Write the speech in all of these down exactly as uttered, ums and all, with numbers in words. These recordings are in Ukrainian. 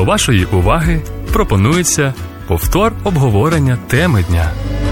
До вашої уваги пропонується повтор обговорення теми дня.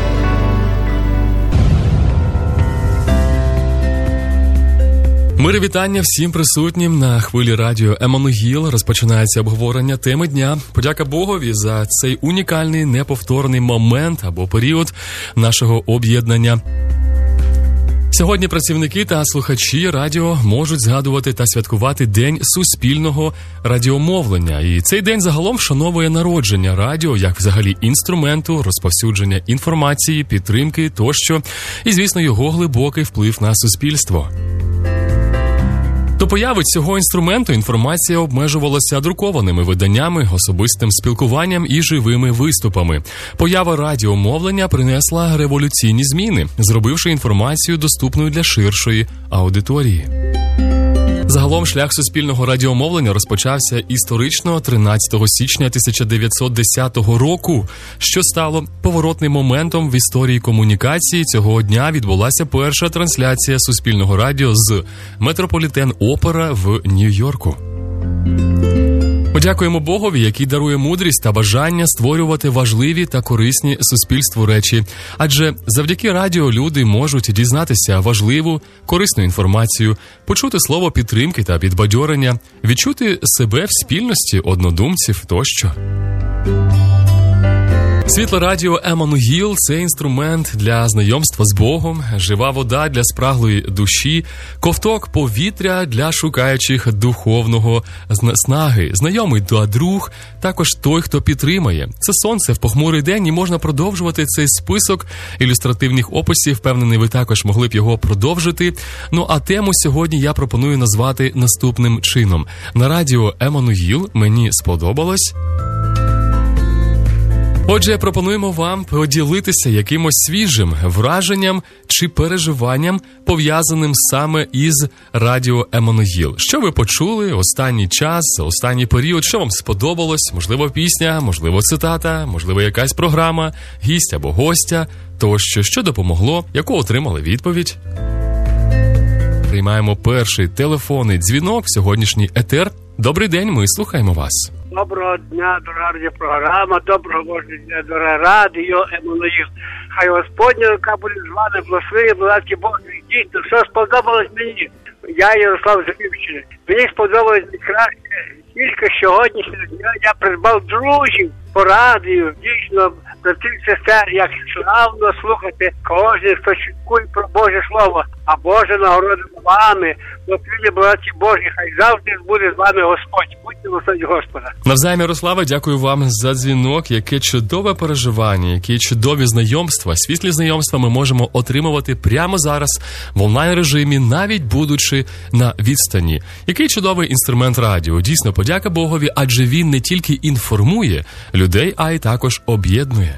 Мири вітання всім присутнім на хвилі радіо Еммануїл. Розпочинається обговорення теми дня. Подяка Богові за цей унікальний, неповторний момент або період нашого об'єднання. Сьогодні працівники та слухачі радіо можуть згадувати та святкувати День суспільного радіомовлення. І цей день загалом вшановує народження радіо, як взагалі інструменту, розповсюдження інформації, підтримки тощо. І, звісно, його глибокий вплив на суспільство. До появи цього інструменту інформація обмежувалася друкованими виданнями, особистим спілкуванням і живими виступами. Поява радіомовлення принесла революційні зміни, зробивши інформацію доступною для ширшої аудиторії. Загалом шлях суспільного радіомовлення розпочався історично тринадцятого січня тисяча дев'ятсот десятого року, що стало поворотним моментом в історії комунікації. Цього дня відбулася перша трансляція суспільного радіо з Метрополітен-Опера в Нью-Йорку. Подякуємо Богові, який дарує мудрість та бажання створювати важливі та корисні суспільству речі. Адже завдяки радіо люди можуть дізнатися важливу, корисну інформацію, почути слово підтримки та підбадьорення, відчути себе в спільності однодумців тощо. Світле радіо Еммануїл – це інструмент для знайомства з Богом, жива вода для спраглої душі, ковток повітря для шукаючих духовного снаги, знайомий друг, також той, хто підтримає. Це сонце в похмурий день, і можна продовжувати цей список ілюстративних описів. Впевнений, ви також могли б його продовжити. Ну а тему сьогодні я пропоную назвати наступним чином. На радіо Еммануїл мені сподобалось. Отже, пропонуємо вам поділитися якимось свіжим враженням чи переживанням, пов'язаним саме із радіо Еммануїл. Що ви почули останній час, останній період, що вам сподобалось? Можливо, пісня, можливо, цитата, можливо, якась програма, гість або гостя, тощо, що допомогло, яку отримали відповідь. Приймаємо перший телефонний дзвінок в сьогоднішній етер. Добрий день, ми слухаємо вас. Доброго дня, дорога радіопрограма, доброго Божого дня, дорога радіо Еммануїл. Хай Господня рука буде з вами, благослови, благодать Бог. Дійсно, що сподобалось мені? Я Ярослав з Львівщини. Мені сподобалось найкраще, тільки сьогоднішнього дня я придбав друзів по радіо. Дійсно, братів і сестер, як славно слухати кожен, хто чує про Боже Слово, а Божа нагорода вами, благословення благодаті Божі, хай завжди буде з вами Господь. Будьте благословені Господа. Навзаєм, Ярославе, дякую вам за дзвінок. Яке чудове переживання, які чудові знайомства, світлі знайомства ми можемо отримувати прямо зараз в онлайн-режимі, навіть будучи на відстані. Який чудовий інструмент радіо. Дійсно, подяка Богові, адже він не тільки інформує людей, а й також об'єднує.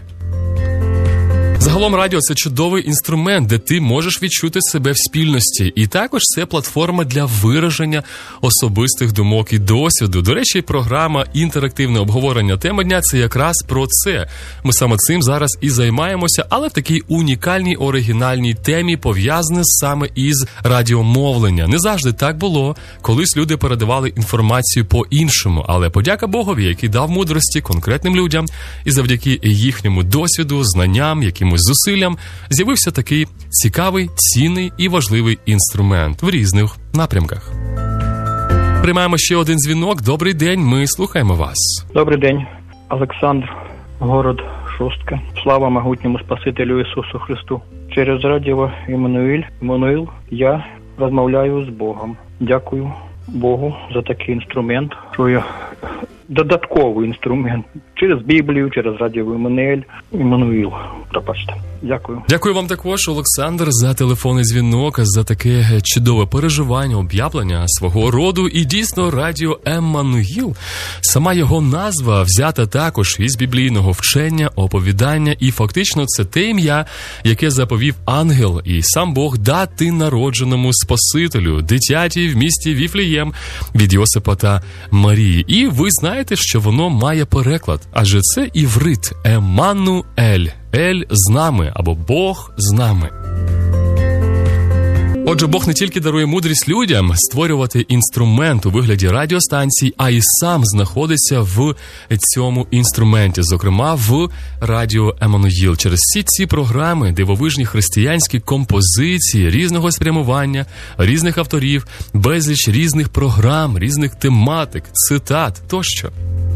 Загалом радіо – це чудовий інструмент, де ти можеш відчути себе в спільності. І також це платформа для вираження особистих думок і досвіду. До речі, програма «Інтерактивне обговорення теми дня» – це якраз про це. Ми саме цим зараз і займаємося, але в такій унікальній, оригінальній темі, пов'язане саме із радіомовлення. Не завжди так було. Колись люди передавали інформацію по-іншому. Але подяка Богові, який дав мудрості конкретним людям, і завдяки їхньому досвіду, знанням, яким зусиллям, з'явився такий цікавий, цінний і важливий інструмент в різних напрямках. Приймаємо ще один дзвінок. Добрий день, ми слухаємо вас. Добрий день, Олександр, город Шостка. Слава могутньому Спасителю Ісусу Христу. Через радіо Еммануїл, Еммануїл я розмовляю з Богом. Дякую Богу за такий інструмент, що я додатковий інструмент через Біблію, через радіо Еммануїл, Еммануїл. Пробачте. Дякую. Дякую вам також, Олександр, за телефонний дзвінок, за таке чудове переживання, об'явлення свого роду. І дійсно, радіо Еммануїл, сама його назва взята також із біблійного вчення, оповідання. І фактично це те ім'я, яке заповів ангел і сам Бог дати народженому Спасителю, дитяті в місті Віфлеєм від Йосипа та Марії. І ви знаєте, що воно має переклад, адже це іврит Еммануель. Ель з нами, або Бог з нами. Отже, Бог не тільки дарує мудрість людям створювати інструмент у вигляді радіостанцій, а й сам знаходиться в цьому інструменті, зокрема в радіо Еммануїл. Через всі ці програми, дивовижні християнські композиції різного спрямування, різних авторів, безліч різних програм, різних тематик, цитат тощо.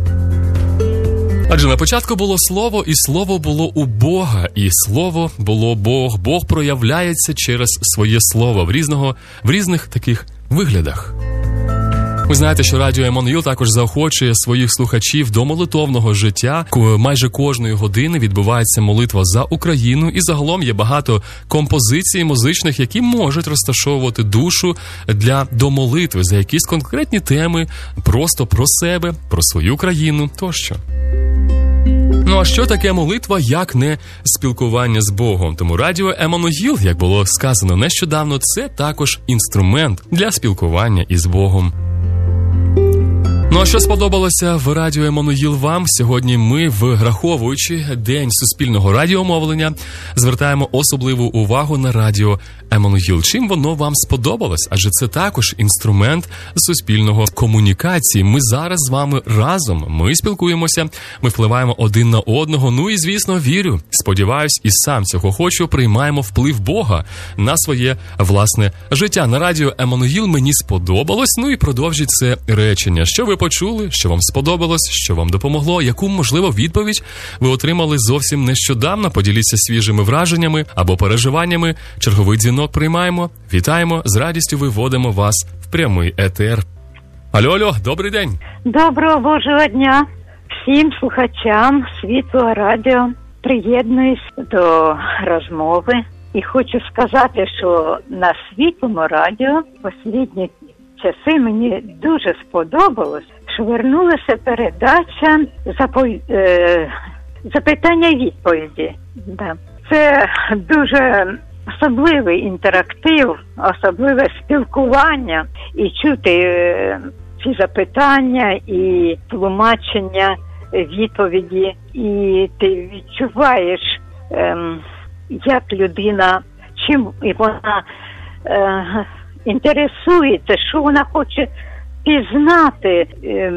Адже на початку було Слово, і Слово було у Бога, і Слово було Бог. Бог проявляється через своє Слово в різного, в різних таких виглядах. Ви знаєте, що радіо Еммануїл також заохочує своїх слухачів до молитовного життя. Майже кожної години відбувається молитва за Україну, і загалом є багато композицій музичних, які можуть розташовувати душу для до молитви за якісь конкретні теми, просто про себе, про свою країну тощо. Ну а що таке молитва, як не спілкування з Богом? Тому радіо Еммануїл, як було сказано нещодавно, це також інструмент для спілкування із Богом. Ну а що сподобалося в радіо Еммануїл вам? Сьогодні ми, враховуючи День суспільного радіомовлення, звертаємо особливу увагу на радіо Еммануїл. Чим воно вам сподобалось? Адже це також інструмент суспільного комунікації. Ми зараз з вами разом, ми спілкуємося, ми впливаємо один на одного. Ну і, звісно, вірю, сподіваюсь, і сам цього хочу, приймаємо вплив Бога на своє власне життя. На радіо Еммануїл мені сподобалось, ну і продовжіть це речення. Що ви почули, що вам сподобалось, що вам допомогло, яку, можливо, відповідь ви отримали зовсім нещодавно. Поділіться свіжими враженнями або переживаннями. Черговий дзвінок приймаємо. Вітаємо, з радістю виводимо вас в прямий етер. Алло, алло, добрий день. Доброго Божого дня всім слухачам Світлого радіо. Приєднуюсь до розмови і хочу сказати, що на Світлому радіо останні часи мені дуже сподобалось, що вернулася передача запо... е... запитання і відповіді. Да. Це дуже особливий інтерактив, особливе спілкування і чути е... ці запитання і тлумачення відповіді. І ти відчуваєш, е... як людина, чим і вона е... інтересується, що вона хоче пізнати,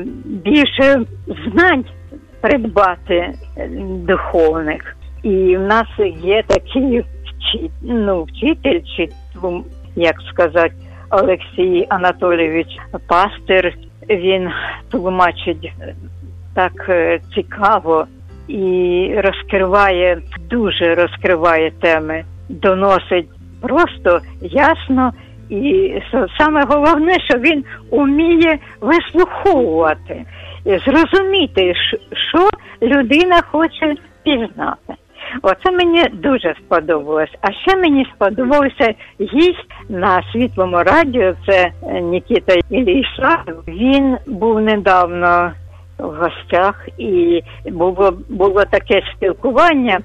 більше знань придбати духовних. І в нас є такий вчитель, ну, вчитель, чи, як сказати, Олексій Анатолійович, пастир. Він тлумачить так цікаво і розкриває, дуже розкриває теми, доносить просто ясно. І саме головне, що він уміє вислуховувати, зрозуміти, що людина хоче пізнати. Оце мені дуже сподобалось. А ще мені сподобався гість на Світлому радіо, це Нікіта Ілійшатов. Він був недавно в гостях і було, було таке спілкування,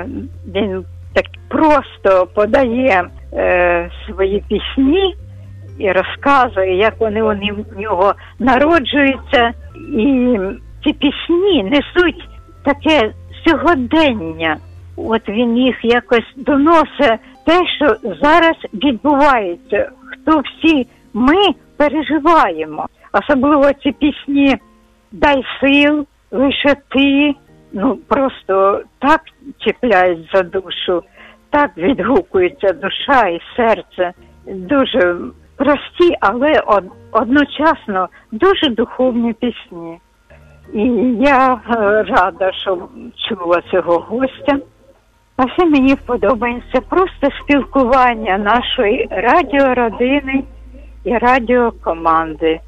він так просто подає е, свої пісні і розказує, як вони у нього народжуються. І ці пісні несуть таке сьогодення. От він їх якось доносить те, що зараз відбувається. Хто всі ми переживаємо. Особливо ці пісні «Дай сил», «Лише ти». Ну, просто так чіпляють за душу, так відгукується душа і серце. Дуже прості, але одночасно дуже духовні пісні. І я рада, що чула цього гостя. А все мені подобається просто спілкування нашої радіородини і радіокоманди.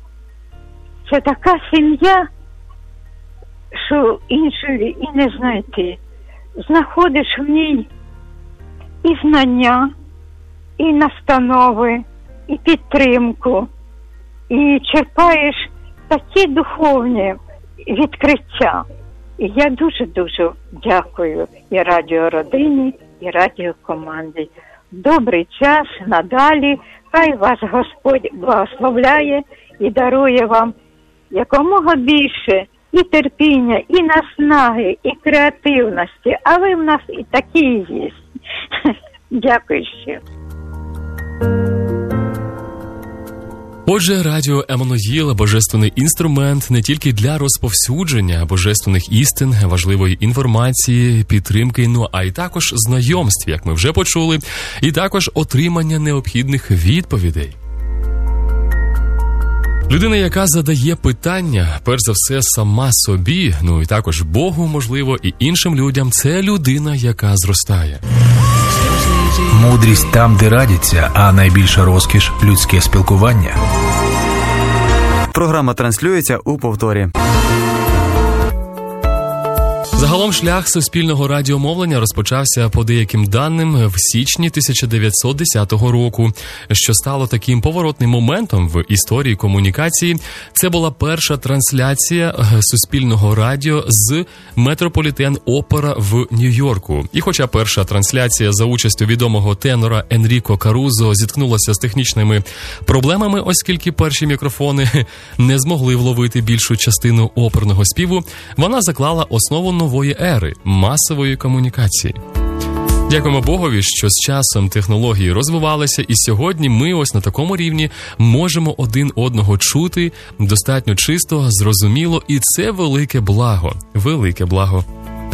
Це така сім'я, що іншої і не знайти. Знаходиш в ній і знання, і настанови, і підтримку, і черпаєш такі духовні відкриття. І я дуже-дуже дякую і радіородині, і радіокоманді. Добрий час, надалі, хай вас Господь благословляє і дарує вам якомога більше і терпіння, і наснаги, і креативності. А ви в нас і такі є. Дякую ще. Отже, радіо Еммануїл – божественний інструмент не тільки для розповсюдження божественних істин, важливої інформації, підтримки, ну а й також знайомств, як ми вже почули, і також отримання необхідних відповідей. Людина, яка задає питання, перш за все, сама собі, ну і також Богу, можливо, і іншим людям, це людина, яка зростає. Мудрість там, де радяться, а найбільша розкіш – людське спілкування. Програма транслюється у повторі. Загалом шлях суспільного радіомовлення розпочався, по деяким даним, в січні тисяча дев'ятсот десятого року, що стало таким поворотним моментом в історії комунікації. Це була перша трансляція суспільного радіо з Метрополітен-Опера в Нью-Йорку. І хоча перша трансляція за участю відомого тенора Енріко Карузо зіткнулася з технічними проблемами, оскільки перші мікрофони не змогли вловити більшу частину оперного співу, вона заклала основу нової ери масової комунікації. Дякуємо Богові, що з часом технології розвивалися, і сьогодні ми ось на такому рівні можемо один одного чути достатньо чисто, зрозуміло, і це велике благо, велике благо.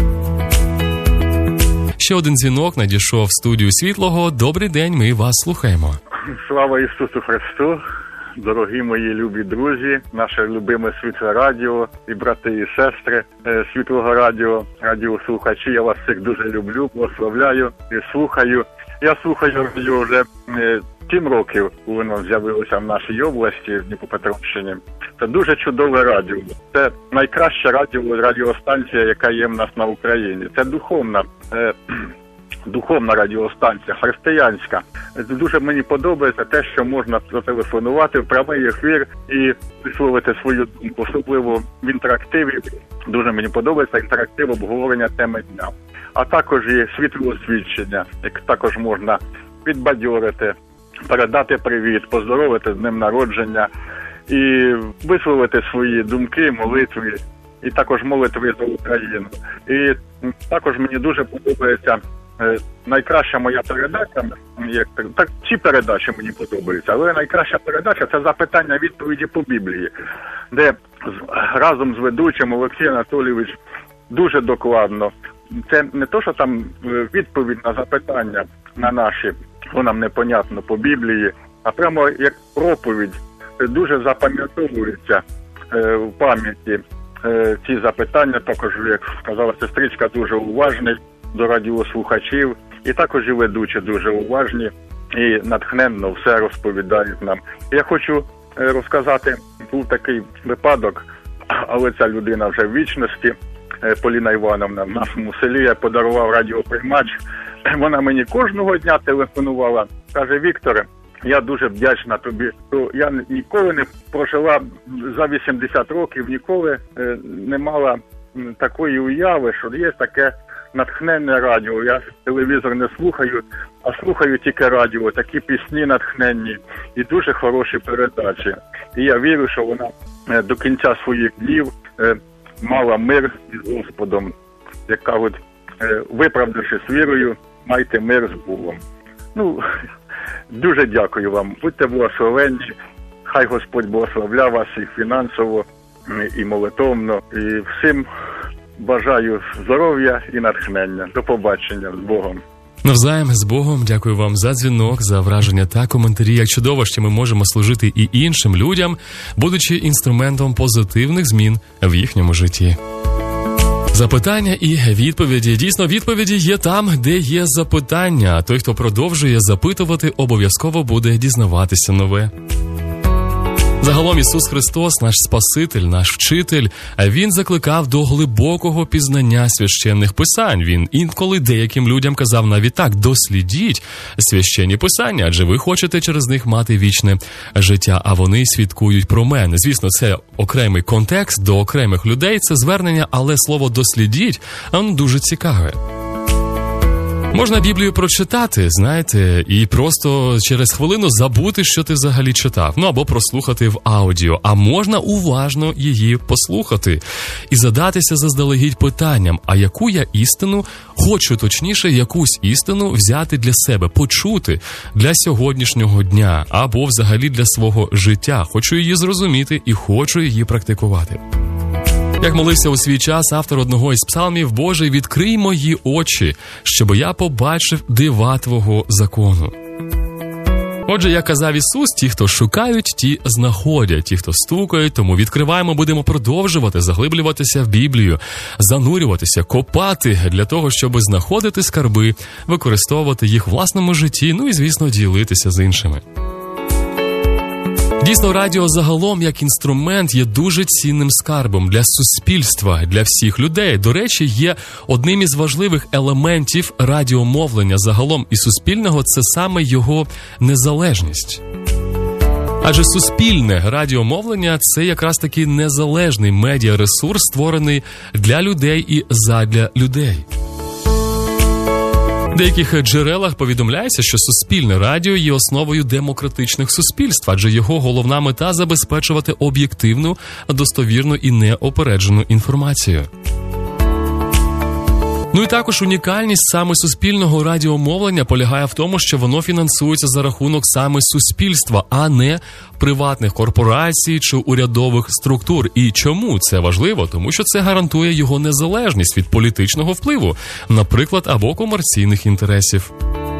Ще один дзвінок надійшов в студію Світлого. Добрий день, ми вас слухаємо. Слава Ісусу Христу! Дорогі мої любі друзі, наше любиме Світле Радіо і брати і сестри Світлого Радіо, радіослухачі, я вас всіх дуже люблю, благословляю і слухаю. Я слухаю радіо вже сім років, воно з'явилося в нашій області, в Дніпропетровщині. Це дуже чудове радіо. Це найкраща радіо, радіостанція, яка є в нас на Україні. Це духовна Духовна радіостанція, християнська. Дуже мені подобається те, що можна зателефонувати в прямий ефір і висловити свою думку, особливо в інтерактиві. Дуже мені подобається інтерактив обговорення теми дня. А також і світлоосвічення, як також можна підбадьорити, передати привіт, поздоровити з днем народження і висловити свої думки, молитви, і також молитви за Україну. І також мені дуже подобається найкраща моя передача, як так, ці передачі мені подобаються, але найкраща передача – це запитання-відповіді по Біблії, де разом з ведучим Олексій Анатолійович дуже докладно. Це не то, що там відповідь на запитання на наші, що нам непонятно по Біблії, а прямо як проповідь дуже запам'ятовується е, в пам'яті е, ці запитання. Також, як сказала сестричка, дуже уважний до радіослухачів, і також і ведучі дуже уважні і натхненно все розповідають нам. Я хочу розказати, був такий випадок, але ця людина вже в вічності, Поліна Івановна, в нашому селі, я подарував радіоприймач, вона мені кожного дня телефонувала, каже: Вікторе, я дуже вдячна тобі, що я ніколи не прожила за вісімдесят років, ніколи не мала такої уяви, що є таке натхненне радіо. Я телевізор не слухаю, а слухаю тільки радіо, такі пісні натхненні і дуже хороші передачі. І я вірю, що вона до кінця своїх днів мала мир з Господом. Як кажуть, виправдавшись вірою, майте мир з Богом. Ну, дуже дякую вам. Будьте благословенні. Хай Господь благословля вас і фінансово, і молитовно. І всім бажаю здоров'я і натхнення. До побачення. З Богом. Навзаєм, з Богом. Дякую вам за дзвінок, за враження та коментарі. Як чудово, що ми можемо служити і іншим людям, будучи інструментом позитивних змін в їхньому житті. Запитання і відповіді. Дійсно, відповіді є там, де є запитання. А той, хто продовжує запитувати, обов'язково буде дізнаватися нове. Загалом Ісус Христос, наш Спаситель, наш Вчитель, Він закликав до глибокого пізнання священних писань. Він інколи деяким людям казав навіть так: дослідіть священні писання, адже ви хочете через них мати вічне життя, а вони свідкують про мене. Звісно, це окремий контекст до окремих людей, це звернення, але слово «дослідіть» воно дуже цікаве. Можна Біблію прочитати, знаєте, і просто через хвилину забути, що ти взагалі читав. Ну, або прослухати в аудіо. А можна уважно її послухати і задатися заздалегідь питанням, а яку я істину, хочу точніше, якусь істину взяти для себе, почути для сьогоднішнього дня, або взагалі для свого життя. Хочу її зрозуміти і хочу її практикувати. Як молився у свій час автор одного із псалмів: «Боже, відкрий мої очі, щоб я побачив дива Твого закону». Отже, як казав Ісус, ті, хто шукають, ті знаходять, ті, хто стукають, тому відкриваємо, будемо продовжувати заглиблюватися в Біблію, занурюватися, копати для того, щоб знаходити скарби, використовувати їх в власному житті, ну і, звісно, ділитися з іншими. Дійсно, радіо загалом, як інструмент, є дуже цінним скарбом для суспільства, для всіх людей. До речі, є одним із важливих елементів радіомовлення загалом і суспільного – це саме його незалежність. Адже суспільне радіомовлення – це якраз таки незалежний медіаресурс, створений для людей і задля людей. В деяких джерелах повідомляється, що суспільне радіо є основою демократичних суспільств, адже його головна мета – забезпечувати об'єктивну, достовірну і неопереджену інформацію. Ну і також унікальність саме суспільного радіомовлення полягає в тому, що воно фінансується за рахунок саме суспільства, а не приватних корпорацій чи урядових структур. І чому це важливо? Тому що це гарантує його незалежність від політичного впливу, наприклад, або комерційних інтересів.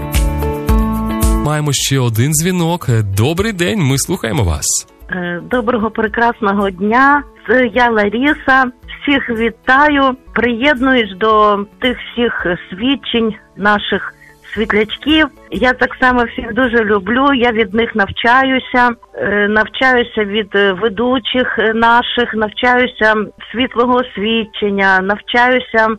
Маємо ще один дзвінок. Добрий день, ми слухаємо вас. Доброго, прекрасного дня. Це я, Лариса. Всіх вітаю. Приєднуюсь до тих всіх свідчень наших світлячків. Я так само всіх дуже люблю, я від них навчаюся. Навчаюся від ведучих наших, навчаюся світлого свідчення, навчаюся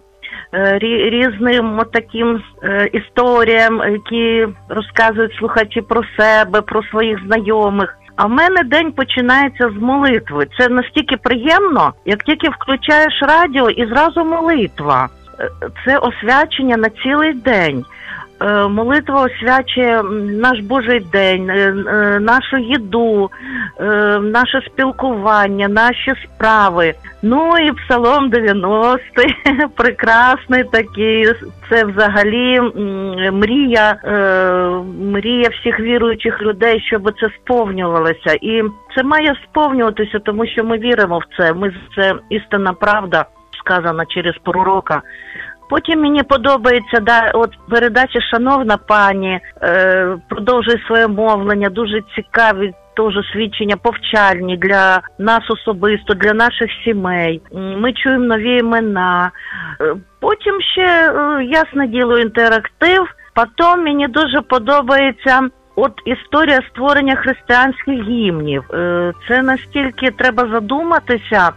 різним таким історіям, які розказують слухачі про себе, про своїх знайомих. А в мене день починається з молитви. Це настільки приємно, як тільки включаєш радіо і зразу молитва. Це освячення на цілий день. Молитва освячує наш Божий день, нашу їду, наше спілкування, наші справи. Ну і Псалом дев'яностий, прекрасний такий, це взагалі мрія, мрія всіх віруючих людей, щоб це сповнювалося. І це має сповнюватися, тому що ми віримо в це, ми це істинна правда, сказана через пророка. Потім мені подобається, да, от передача «Шановна пані», е, продовжує своє мовлення, дуже цікаві теж свідчення, повчальні для нас особисто, для наших сімей. Ми чуємо нові імена. Е, потім ще, е, ясне діло, інтерактив. Потім мені дуже подобається от історія створення християнських гімнів. Е, це настільки треба задуматися,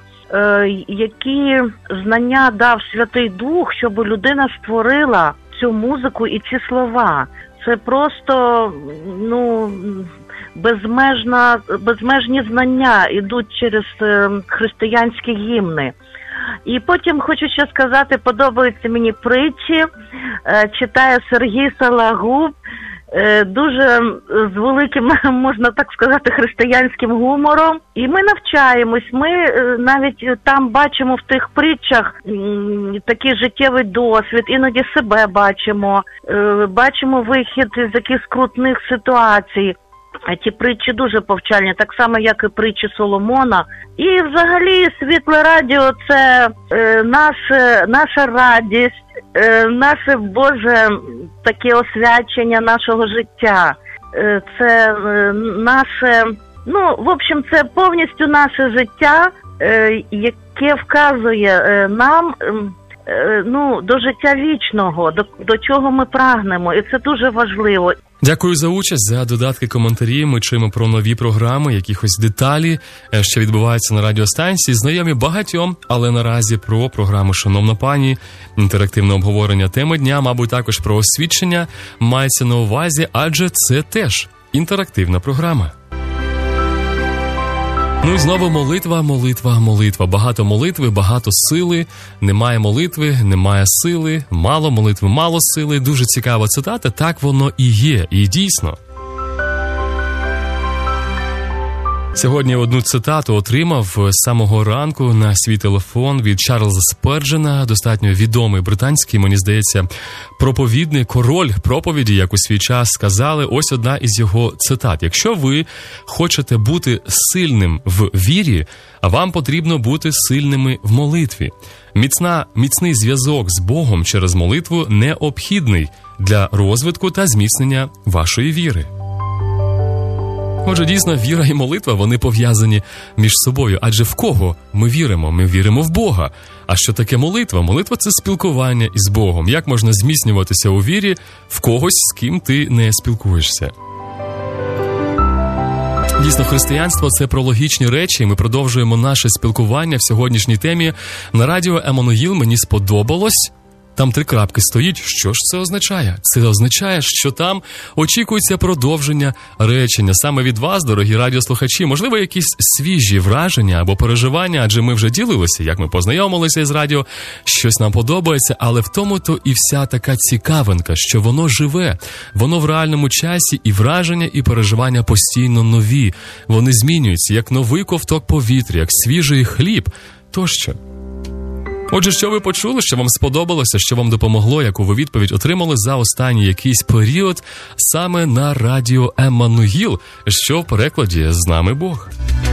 які знання дав Святий Дух, щоб людина створила цю музику і ці слова. Це просто, ну, безмежна, безмежні знання йдуть через християнські гімни. І потім хочу ще сказати, подобаються мені притчі, читає Сергій Сологуб, дуже з великим, можна так сказати, християнським гумором. І ми навчаємось, ми навіть там бачимо в тих притчах такий життєвий досвід, іноді себе бачимо, бачимо вихід з якихось скрутних ситуацій. Ті притчі дуже повчальні, так само, як і притчі Соломона. І взагалі Світле радіо – це е, наше, наша радість, е, наше Боже таке освячення нашого життя. Е, це е, наше, ну, в общем, це повністю наше життя, е, яке вказує е, нам е, ну, до життя вічного, до, до чого ми прагнемо. І це дуже важливо. Дякую за участь, за додатки, коментарі. Ми чуємо про нові програми, якихось деталі, що відбуваються на радіостанції. Знайомі багатьом, але наразі про програму «Шановна пані», інтерактивне обговорення теми дня, мабуть, також про освідчення мається на увазі, адже це теж інтерактивна програма. Ну і знову молитва, молитва, молитва. Багато молитви, багато сили. Немає молитви, немає сили. Мало молитви, мало сили. Дуже цікава цитата. Так воно і є. І дійсно. Сьогодні одну цитату отримав з самого ранку на свій телефон від Чарльза Сперджена, достатньо відомий британський, мені здається, проповідник, король проповіді, як у свій час сказали. Ось одна із його цитат. Якщо ви хочете бути сильним в вірі, вам потрібно бути сильними в молитві. Міцна, міцний зв'язок з Богом через молитву необхідний для розвитку та зміцнення вашої віри. Отже, дійсно, віра і молитва, вони пов'язані між собою. Адже в кого ми віримо? Ми віримо в Бога. А що таке молитва? Молитва – це спілкування із Богом. Як можна зміцнюватися у вірі в когось, з ким ти не спілкуєшся? Дійсно, християнство – це про логічні речі. Ми продовжуємо наше спілкування в сьогоднішній темі. На радіо Еммануїл мені сподобалось. Там три крапки стоїть. Що ж це означає? Це означає, що там очікується продовження речення. Саме від вас, дорогі радіослухачі, можливо, якісь свіжі враження або переживання, адже ми вже ділилися, як ми познайомилися із радіо, щось нам подобається, але в тому-то і вся така цікавинка, що воно живе, воно в реальному часі, і враження, і переживання постійно нові. Вони змінюються, як новий ковток повітря, як свіжий хліб, тощо. Отже, що ви почули, що вам сподобалося, що вам допомогло, яку ви відповідь отримали за останній якийсь період саме на радіо Еммануїл, що в перекладі «З нами Бог».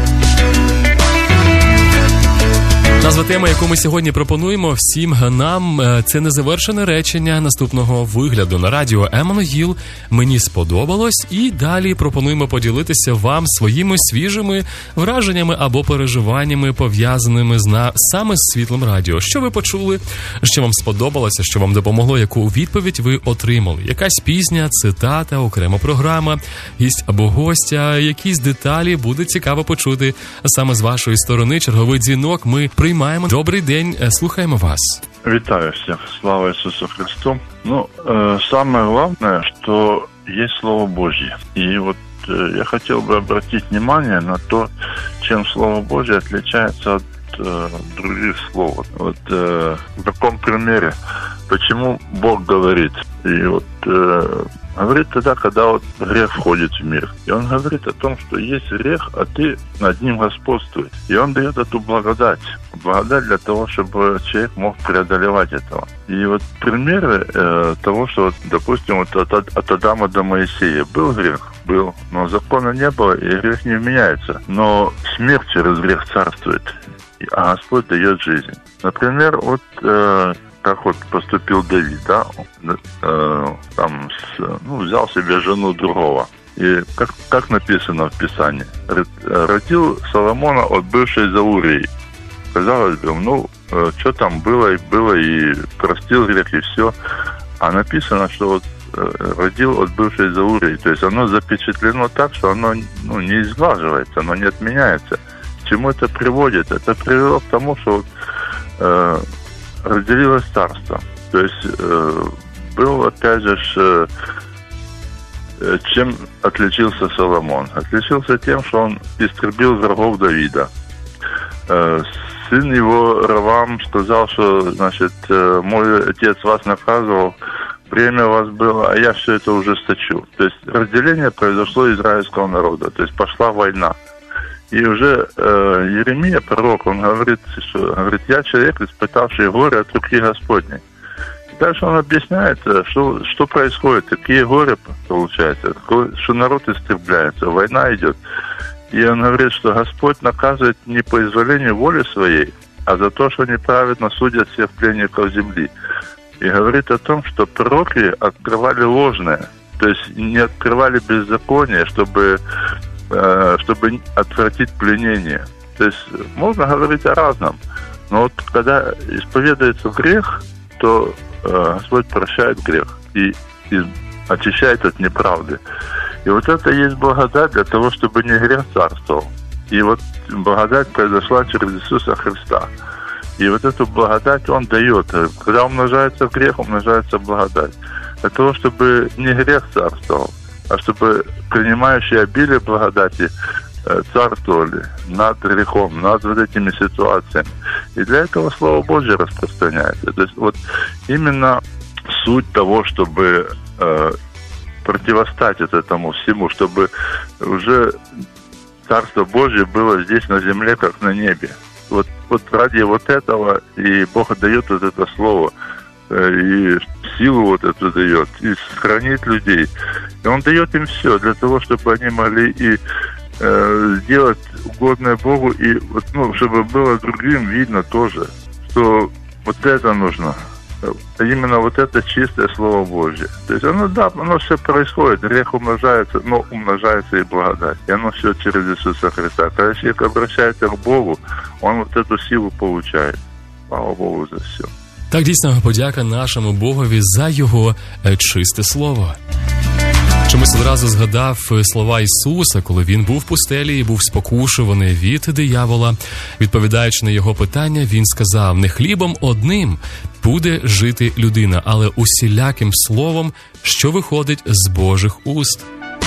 Назва теми, яку ми сьогодні пропонуємо всім нам, це незавершене речення наступного вигляду на радіо Еммануїл. Мені сподобалось, і далі пропонуємо поділитися вам своїми свіжими враженнями або переживаннями, пов'язаними з на саме з світлим радіо. Що ви почули, що вам сподобалося, що вам допомогло, яку відповідь ви отримали? Якась пісня, цитата, окрема програма, гість або гостя, якісь деталі буде цікаво почути саме з вашої сторони. Черговий дзвінок ми приймаємо. Добрий день, слухаємо вас. Вітаю всіх, слава Ісусу Христу. Ну, э, самое главное, что есть Слово Божье. И вот э, я хотел бы обратить внимание на то, чем Слово Божье отличается от э, других слов. Вот э, в таком примере, почему Бог говорит. И вот э, говорит тогда, когда вот грех входит в мир. И он говорит о том, что есть грех, а ты над ним господствуешь. И он дает эту благодать. Благодать для того, чтобы человек мог преодолевать этого. И вот примеры э, того, что, вот, допустим, вот от, от Адама до Моисея был грех, был, но закона не было, и грех не вменяется. Но смерть через грех царствует, а Господь дает жизнь. Например, вот... Э, как вот поступил Давид, да, э, там, с, ну, взял себе жену другого. И как, как написано в Писании, родил Соломона от бывшей за Урией. Казалось бы, ну, э, что там было, и было, и простил грех, и все. А написано, что вот э, родил от бывшей за Урией. То есть оно запечатлено так, что оно, ну, не изглаживается, оно не отменяется. К чему это приводит? Это привело к тому, что вот, э, разделилось царство. То есть э, был, опять же, э, чем отличился Соломон? Отличился тем, что он истребил врагов Давида. Э, сын его Ровам сказал, что, значит, э, мой отец вас наказывал, время у вас было, а я все это ужесточу. То есть разделение произошло израильского народа. То есть пошла война. И уже э, Еремия, пророк, он говорит, что говорит, я человек, испытавший горе от руки Господней. И дальше он объясняет, что, что происходит, какие горе получаются, что народ истребляется, война идет. И он говорит, что Господь наказывает не по изволению воли своей, а за то, что неправедно судят всех пленников земли. И говорит о том, что пророки открывали ложное, то есть не открывали беззаконие, чтобы... чтобы отвратить пленение. То есть можно говорить о разном, но вот когда исповедуется грех, то э, Господь прощает грех и, и очищает от неправды. И вот это есть благодать для того, чтобы не грех царствовал. И вот благодать произошла через Иисуса Христа. И вот эту благодать Он дает. Когда умножается грех, умножается благодать. Для того, чтобы не грех царствовал, а чтобы принимающий обилие благодати царствовали над грехом, над вот этими ситуациями. И для этого Слово Божье распространяется. То есть вот именно суть того, чтобы э, противостать вот этому всему, чтобы уже Царство Божье было здесь на земле, как на небе. Вот, вот ради вот этого и Бог дает вот это слово, и силу вот эту дает, и сохранит людей. И Он дает им все для того, чтобы они могли и э, сделать угодное Богу, и вот, ну, чтобы было другим видно тоже, что вот это нужно. Именно вот это чистое Слово Божье. То есть оно, да, оно все происходит, грех умножается, но умножается и благодать. И оно все через Иисуса Христа. Когда человек обращается к Богу, он вот эту силу получает. Слава Богу за все. Так, дійсно, подяка нашому Богові за Його чисте Слово. Чомусь одразу згадав слова Ісуса, коли Він був в пустелі і був спокушуваний від диявола. Відповідаючи на його питання, Він сказав: «Не хлібом одним буде жити людина, але усіляким словом, що виходить з Божих уст».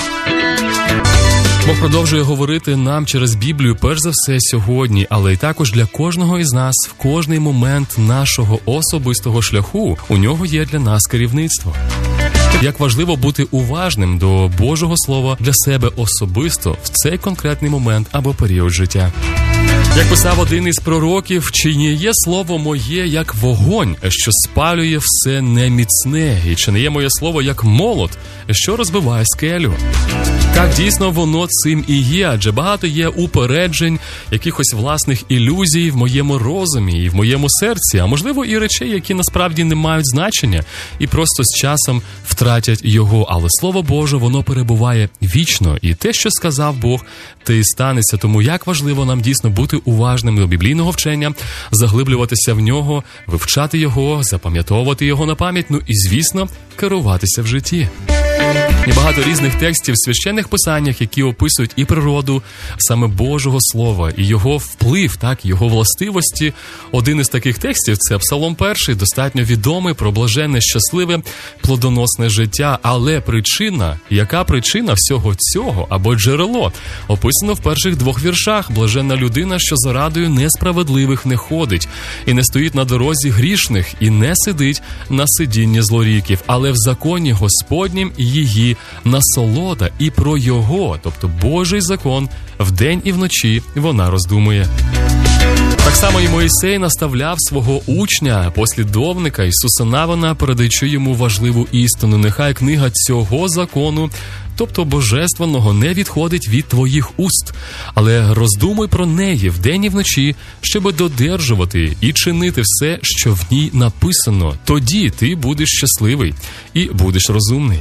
Бог продовжує говорити нам через Біблію, перш за все, сьогодні, але й також для кожного із нас в кожний момент нашого особистого шляху у нього є для нас керівництво. Як важливо бути уважним до Божого Слова для себе особисто в цей конкретний момент або період життя. Як писав один із пророків: «Чи не є слово моє, як вогонь, що спалює все неміцне, і чи не є моє слово, як молот, що розбиває скелю?» Так, дійсно, воно цим і є, адже багато є упереджень, якихось власних ілюзій в моєму розумі і в моєму серці, а можливо і речей, які насправді не мають значення і просто з часом втратять його. Але Слово Боже, воно перебуває вічно, і те, що сказав Бог, те і станеться. Тому як важливо нам дійсно бути уважним до біблійного вчення, заглиблюватися в нього, вивчати його, запам'ятовувати його на пам'ять, ну і, звісно, керуватися в житті. І багато різних текстів в священних писаннях, які описують і природу саме Божого Слова, і його вплив, так, його властивості. Один із таких текстів – це Псалом перший, достатньо відомий про блаженне, щасливе, плодоносне життя. Але причина, яка причина всього цього, або джерело, описано в перших двох віршах. «Блаженна людина, що за радою несправедливих не ходить, і не стоїть на дорозі грішних, і не сидить на сидінні злоріків, але в законі Господнім її насолода, і про його, тобто Божий закон, вдень і вночі вона роздумує». Так само і Мойсей наставляв свого учня, послідовника Ісуса Навина, передаючи йому важливу істину: «Нехай книга цього закону, тобто божественного, не відходить від твоїх уст, але роздумуй про неї вдень і вночі, щоби додержувати і чинити все, що в ній написано. Тоді ти будеш щасливий і будеш розумний».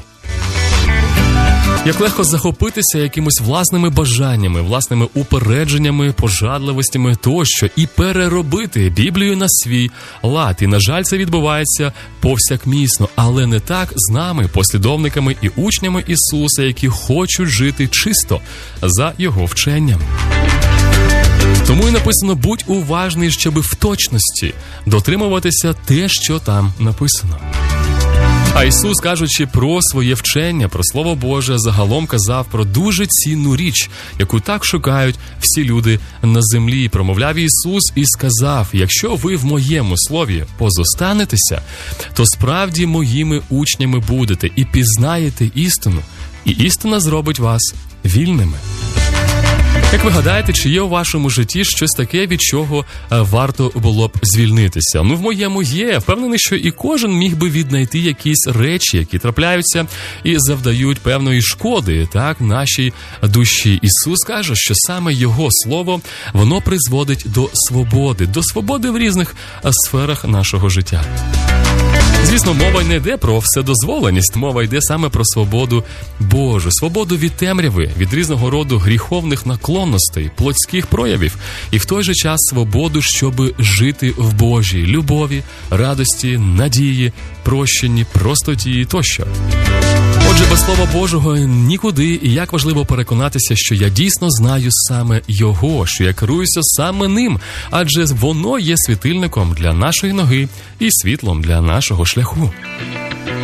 Як легко захопитися якимось власними бажаннями, власними упередженнями, пожадливостями тощо і переробити Біблію на свій лад. І, на жаль, це відбувається повсякмісно, але не так з нами, послідовниками і учнями Ісуса, які хочуть жити чисто за Його вченням. Тому і написано: «Будь уважний, щоби в точності дотримуватися те, що там написано». А Ісус, кажучи про своє вчення, про Слово Боже, загалом казав про дуже цінну річ, яку так шукають всі люди на землі. Промовляв Ісус і сказав: «Якщо ви в моєму слові позостанетеся, то справді моїми учнями будете і пізнаєте істину, і істина зробить вас вільними». Як ви гадаєте, чи є у вашому житті щось таке, від чого варто було б звільнитися? Ну, в моєму є. Впевнений, що і кожен міг би віднайти якісь речі, які трапляються і завдають певної шкоди, так, нашій душі. Ісус каже, що саме Його Слово, воно призводить до свободи, до свободи в різних сферах нашого життя. Звісно, мова не йде про вседозволеність, мова йде саме про свободу Божу, свободу від темряви, від різного роду гріховних наклонностей, плотських проявів, і в той же час свободу, щоб жити в Божій любові, радості, надії, прощенні, простоті тощо. Отже, без Слова Божого нікуди, і як важливо переконатися, що я дійсно знаю саме Його, що я керуюся саме Ним, адже воно є світильником для нашої ноги і світлом для нашого шляху.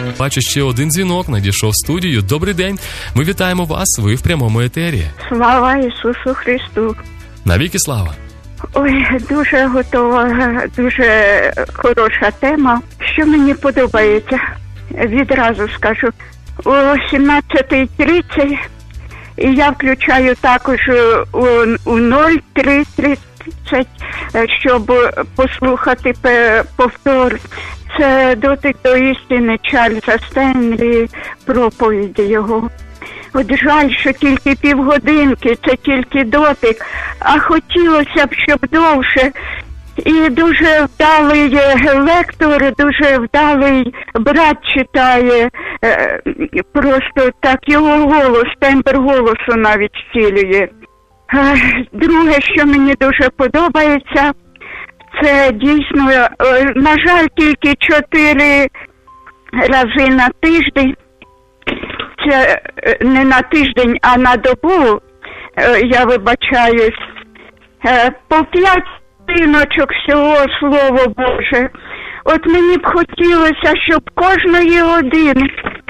Бачу, ще один дзвінок надійшов в студію. Добрий день, ми вітаємо вас, ви в прямому етері. Слава Ісусу Христу. Навіки слава. Ой, дуже готова, дуже хороша тема. Що мені подобається, відразу скажу. О сімнадцятій тридцять і я включаю також у, у нуль три тридцять, щоб послухати повтор. Це дотик до істини Чарльза Стенлі, проповіді його. От жаль, що тільки півгодинки, це тільки дотик, а хотілося б, щоб довше. І дуже вдалий лектор, дуже вдалий брат читає, просто так його голос, тембр голосу навіть втілює. Друге, що мені дуже подобається, це дійсно, на жаль, тільки чотири рази на тиждень, це не на тиждень, а на добу, я вибачаюсь, по п'ять сторіночок всього Слово Боже. От мені б хотілося, щоб кожної години,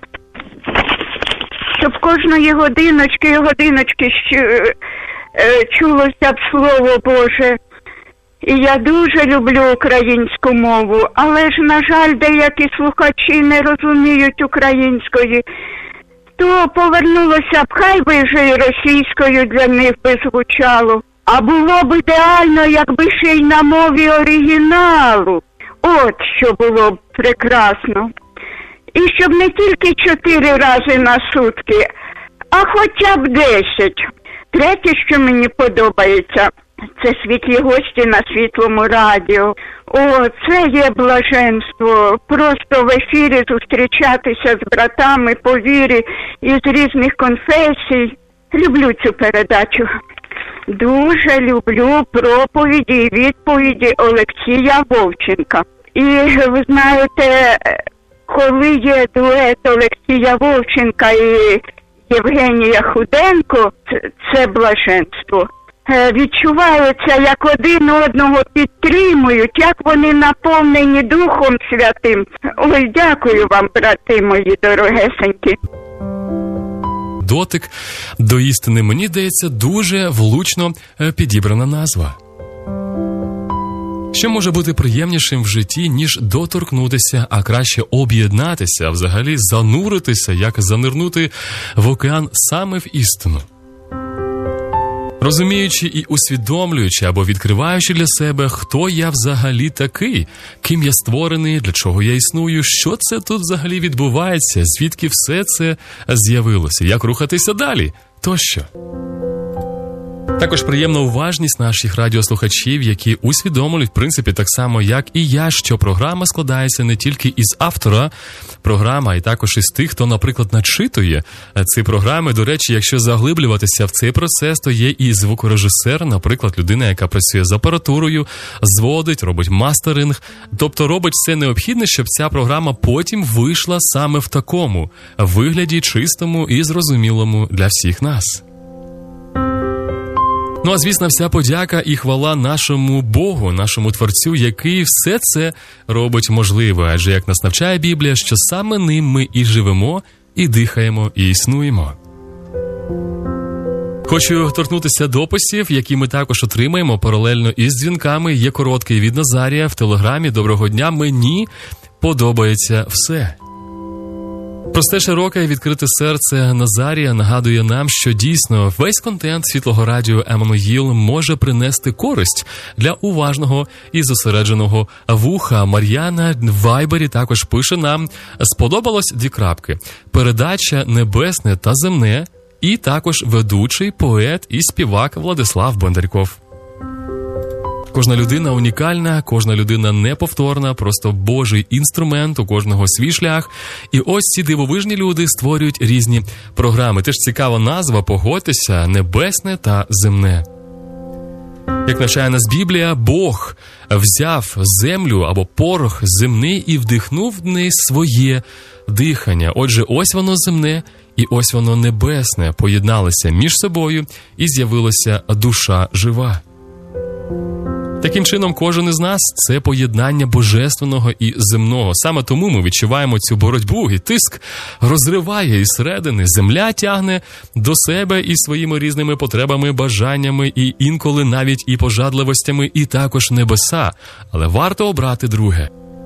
щоб кожної годиночки і годиночки чулося б Слово Боже. І я дуже люблю українську мову, але ж, на жаль, деякі слухачі не розуміють української. То повернулося б, хай би вже і російською для них би звучало. А було б ідеально, якби ще й на мові оригіналу. От що було б прекрасно. І щоб не тільки чотири рази на сутки, а хоча б десять. Третє, що мені подобається, це світлі гості на Світлому радіо. О, це є блаженство. Просто в ефірі зустрічатися з братами по вірі із різних конфесій. Люблю цю передачу. Дуже люблю проповіді і відповіді Олексія Вовченка. І ви знаєте, коли є дует Олексія Вовченка і Євгенія Худенко, це блаженство. Відчувається, як один одного підтримують, як вони наповнені Духом Святим. Ой, дякую вам, брати мої дорогесенькі. Дотик до істини, мені здається, дуже влучно підібрана назва. Що може бути приємнішим в житті, ніж доторкнутися, а краще об'єднатися, а взагалі зануритися, як занирнути в океан саме в істину? Розуміючи і усвідомлюючи або відкриваючи для себе, хто я взагалі такий, ким я створений, для чого я існую, що це тут взагалі відбувається, звідки все це з'явилося, як рухатися далі, тощо. Також приємна уважність наших радіослухачів, які усвідомлюють, в принципі, так само, як і я, що програма складається не тільки із автора програми, а й також із тих, хто, наприклад, начитує ці програми. До речі, якщо заглиблюватися в цей процес, то є і звукорежисер, наприклад, людина, яка працює з апаратурою, зводить, робить мастеринг, тобто робить все необхідне, щоб ця програма потім вийшла саме в такому вигляді, чистому і зрозумілому для всіх нас. Ну, а звісно, вся подяка і хвала нашому Богу, нашому Творцю, який все це робить можливо. Адже, як нас навчає Біблія, що саме ним ми і живемо, і дихаємо, і існуємо. Хочу торкнутися дописів, які ми також отримаємо паралельно із дзвінками. Є короткий від Назарія в Телеграмі. Доброго дня, мені подобається все. Просте, широке і відкрите серце Назарія нагадує нам, що дійсно весь контент Світлого радіо Еммануїл може принести користь для уважного і зосередженого вуха. Мар'яна в Вайбері також пише нам: сподобалось дві крапки. Передача «Небесне та земне» і також ведучий, поет і співак Владислав Бондарьков. Кожна людина унікальна, кожна людина неповторна, просто Божий інструмент, у кожного свій шлях. І ось ці дивовижні люди створюють різні програми. Теж цікава назва, погодьтеся, «Небесне та земне». Як навчає нас Біблія, Бог взяв землю або порох земний і вдихнув в неї своє дихання. Отже, ось воно земне і ось воно небесне поєдналися між собою і з'явилася душа жива. Таким чином, кожен із нас – це поєднання божественного і земного. Саме тому ми відчуваємо цю боротьбу, і тиск розриває із середини. Земля тягне до себе і своїми різними потребами, бажаннями, і інколи навіть і пожадливостями, і також небеса. Але варто обрати друге.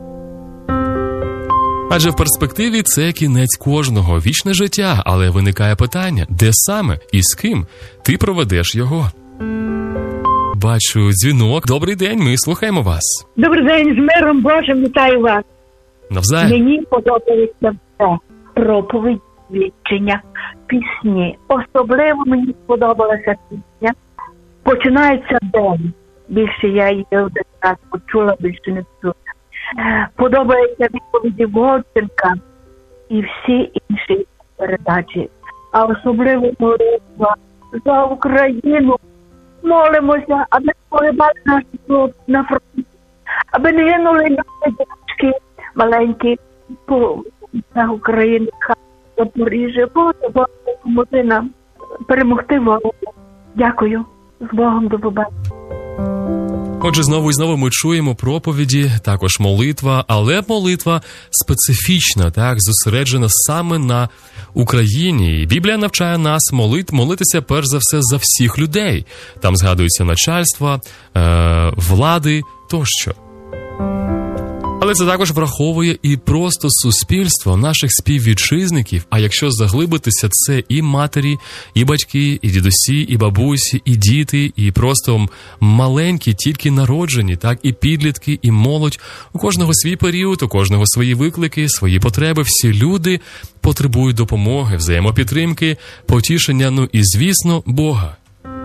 Адже в перспективі це кінець кожного, вічне життя, але виникає питання, де саме і з ким ти проведеш його? Бачу дзвінок. Добрий день, ми слухаємо вас. Добрий день, з миром Божим, вітаю вас. Навзаєм. Мені подобається все. Проповідь, свідчення, пісні. Особливо мені сподобалася пісня. Починається день. Більше я її один раз почула, більше не чула. Подобається відповіді Годченка і всі інші передачі. А особливо молитва за Україну. Молимося, аби погибали наші хлопці на фронті, аби не гинули наші діточки маленькі по Україні, Запоріжжя. Боже, Боже, допоможи нам перемогти ворога. Дякую. З Богом, до побачення. Отже, знову і знову ми чуємо проповіді, також молитва, але молитва специфічна, так, зосереджена саме на Україні. І Біблія навчає нас молит, молитися перш за все за всіх людей. Там згадується начальство, е, влади тощо. Але це також враховує і просто суспільство наших співвітчизників, а якщо заглибитися, це і матері, і батьки, і дідусі, і бабусі, і діти, і просто маленькі, тільки народжені, так, і підлітки, і молодь. У кожного свій період, у кожного свої виклики, свої потреби. Всі люди потребують допомоги, взаємопідтримки, потішення, ну і, звісно, Бога.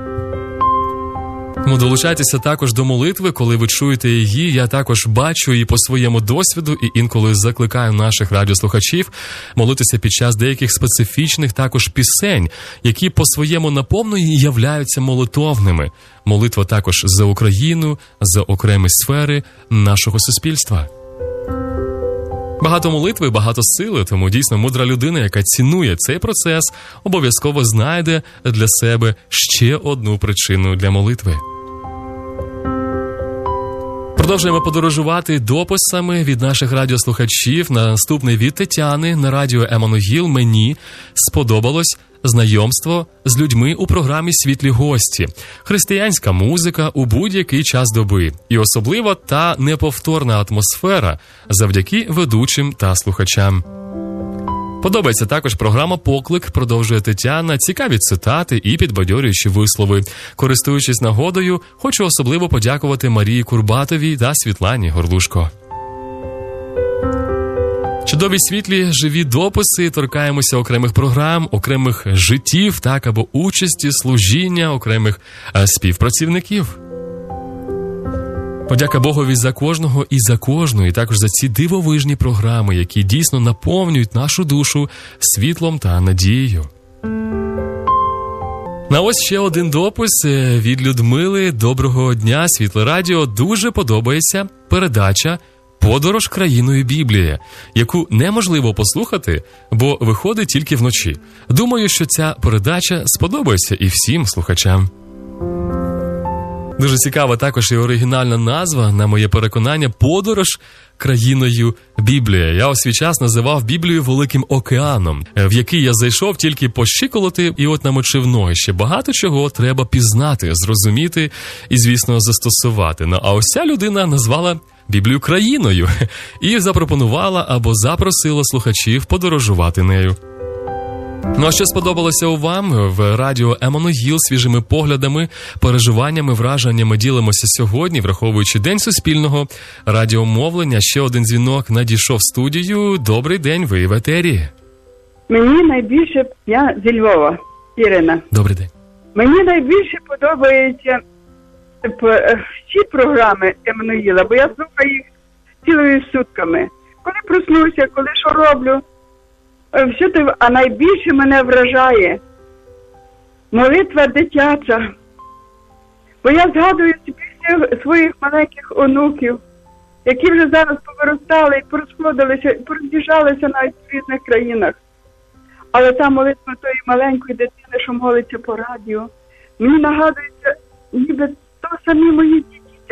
Тому долучайтеся також до молитви, коли ви чуєте її. Я також бачу і по своєму досвіду, і інколи закликаю наших радіослухачів молитися під час деяких специфічних також пісень, які по своєму наповненню являються молитовними. Молитва також за Україну, за окремі сфери нашого суспільства. Багато молитви, багато сили, тому дійсно мудра людина, яка цінує цей процес, обов'язково знайде для себе ще одну причину для молитви. Продовжуємо подорожувати дописами від наших радіослухачів. Наступний від Тетяни на радіо Еммануїл. Мені сподобалось знайомство з людьми у програмі «Світлі гості». Християнська музика у будь-який час доби. І особлива та неповторна атмосфера завдяки ведучим та слухачам. Подобається також програма «Поклик», продовжує Тетяна, цікаві цитати і підбадьорюючі вислови. Користуючись нагодою, хочу особливо подякувати Марії Курбатовій та Світлані Горлушко. Чудові світлі, живі дописи, торкаємося окремих програм, окремих життів, так, або участі, служіння, окремих а, співпрацівників. Подяка Богові за кожного і за кожну, і також за ці дивовижні програми, які дійсно наповнюють нашу душу світлом та надією. На ось ще один допис від Людмили. Доброго дня, Світле Радіо. Дуже подобається передача «Подорож країною Біблія», яку неможливо послухати, бо виходить тільки вночі. Думаю, що ця передача сподобається і всім слухачам. Дуже цікава також і оригінальна назва, на моє переконання, «Подорож країною Біблія». Я у свій час називав Біблію великим океаном, в який я зайшов тільки по щиколоти і от намочив ноги. Ще багато чого треба пізнати, зрозуміти і, звісно, застосувати. Ну, а ось ця людина назвала Біблію країною і запропонувала або запросила слухачів подорожувати нею. Ну а що сподобалося у вам? В радіо Еммануїл свіжими поглядами, переживаннями, враженнями ділимося сьогодні, враховуючи День суспільного радіомовлення. Ще один дзвінок надійшов в студію. Добрий день, ви в етері. Мені найбільше, я зі Львова, Ірина. Добрий день. Мені найбільше подобаються всі програми Еммануїла, бо я слухаю їх цілими сутками. Коли проснуся, коли що роблю, все те, а найбільше мене вражає молитва дитяча. Бо я згадую собі своїх маленьких онуків, які вже зараз повиростали і порозходилися, і пороз'їжджалися навіть в різних країнах. Але та молитва тої маленької дитини, що молиться по радіо, мені нагадується, ніби то самі мої діти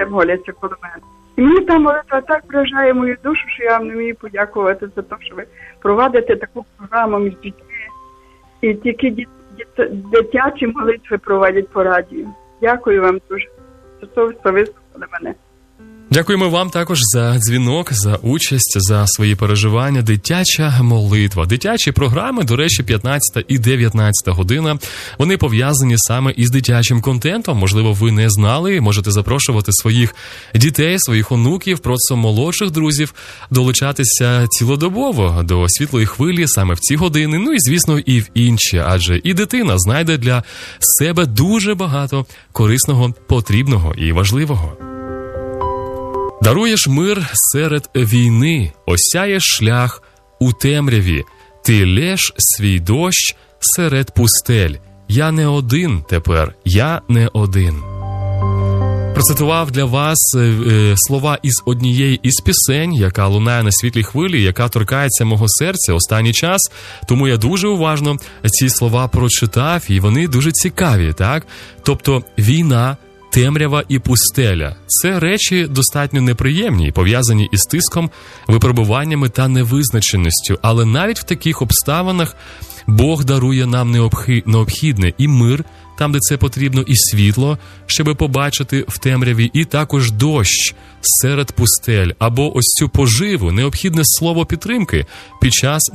моляться коло мене. І мені та молитва так вражає мою душу, що я вам не вмію подякувати за те, що ви провадите таку програму між дітьми. І тільки діт, діт, дитячі молитви проводять по радіо. Дякую вам дуже за те, що вислухали мене. Дякуємо вам також за дзвінок, за участь, за свої переживання. Дитяча молитва. Дитячі програми, до речі, п'ятнадцята і дев'ятнадцята година, вони пов'язані саме із дитячим контентом. Можливо, ви не знали, можете запрошувати своїх дітей, своїх онуків, просто молодших друзів, долучатися цілодобово до світлої хвилі саме в ці години, ну і, звісно, і в інші, адже і дитина знайде для себе дуже багато корисного, потрібного і важливого. Даруєш мир серед війни, осяєш шлях у темряві, ти лєш свій дощ серед пустель. Я не один тепер, я не один. Процитував для вас е, слова із однієї із пісень, яка лунає на світлій хвилі, яка торкається мого серця останній час. Тому я дуже уважно ці слова прочитав, і вони дуже цікаві, так? Тобто війна, темрява і пустеля – це речі достатньо неприємні, пов'язані із тиском, випробуваннями та невизначеністю. Але навіть в таких обставинах Бог дарує нам необхідне і мир, там, де це потрібно, і світло, щоби побачити в темряві, і також дощ серед пустель, або ось цю поживу, необхідне слово підтримки під час